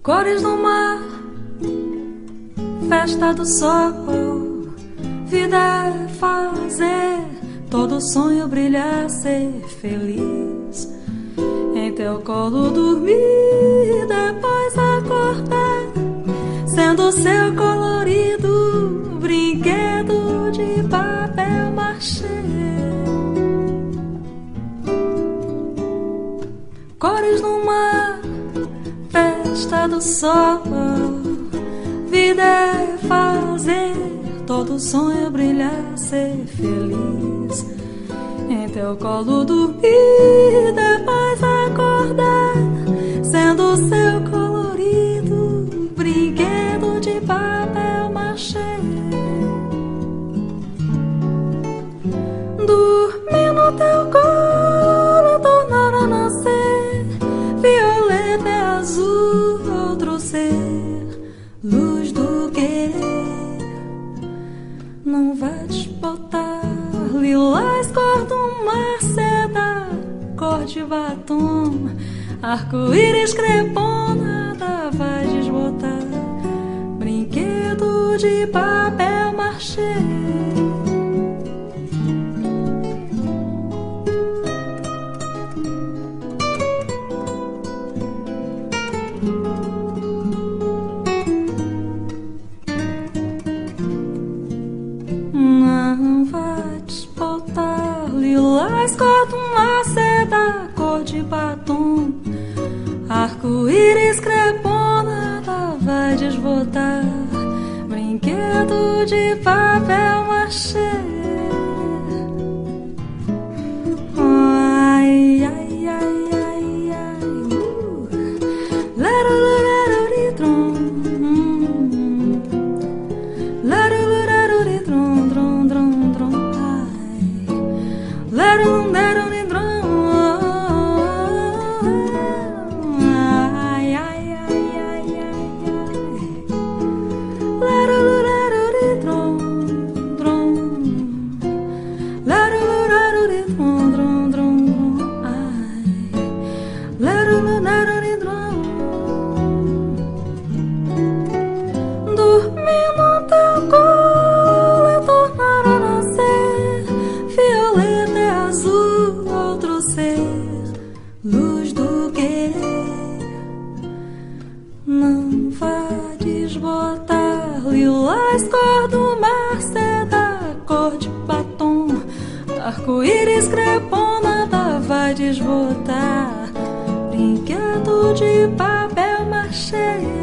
Cores do mar, festa do sol, vida é fazer todo sonho brilhar, ser feliz. Em teu colo dormir, depois acordar, sendo seu colorido brinquedo de papel machê. Cores do mar, festa do sol, vida é fazer todo sonho brilhar, ser feliz. Em teu colo dormir, depois acordar, sendo seu colorido brinquedo de papel machê. Dormir no teu colo, tornar a nascer, violeta é azul, outro ser, luz do querer. Não vai desbotar lilás, cor do mar, seda, cor de batom, arco-íris, crepom, nada vai desbotar brinquedo de papel machê. Não vai desbotar lilás, cor do mar, seda, cor de batom, arco-íris, crepom, nada vai desbotar brinquedo de papel machê. Ai, ai, ai, ai, ai, laruluraruritrum, laruluraruritrum, drum, drum, drum, ai, laruluraruritrum, ai, ai, ai, ai, ai, laruluraruritrum, drum, laruluraruritrum, drum, drum, drum, ai, laruluraruritrum. Dormir no teu colo e tornar a nascer, violeta é azul, outro ser, luz do querer. Não vai desbotar lilás, cor do mar, seda, cor de batom, arco-íris, crepom, nada vai desbotar brinquedo de papel machê.